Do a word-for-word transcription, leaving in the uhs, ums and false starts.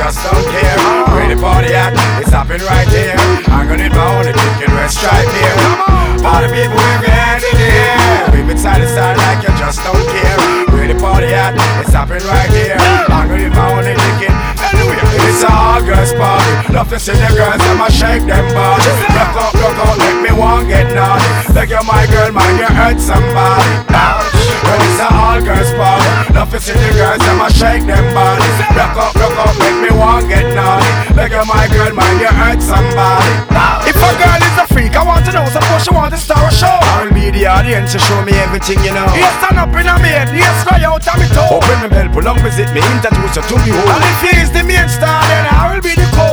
just don't care. Where the party at, it's happening right here. I'm gonna need my own ticket, rest right here. All the people with your hand in the air, wave it side to side like you just don't care. Where the party at, it's happening right here. I'm gonna need my own ticket. It's a all girls party. Love to see the girls, I'ma shake them bodies. Rock out, rock out, make me want get naughty. Like you're my girl, man, you hurt somebody. When it's a all girls party, love to see the girls, I'ma shake them bodies. Rock out, rock out, make me want get naughty. Like you're my girl, man, you hurt somebody. If a girl is a freak, I want to know, suppose she want to star a show. I'll be the audience to show me everything you know. Yes, stand up in a bed, yes, cry out on me toe. Open my bell, pull up, visit me, introduce you to me home. And if he is the main star, then I will be the coach.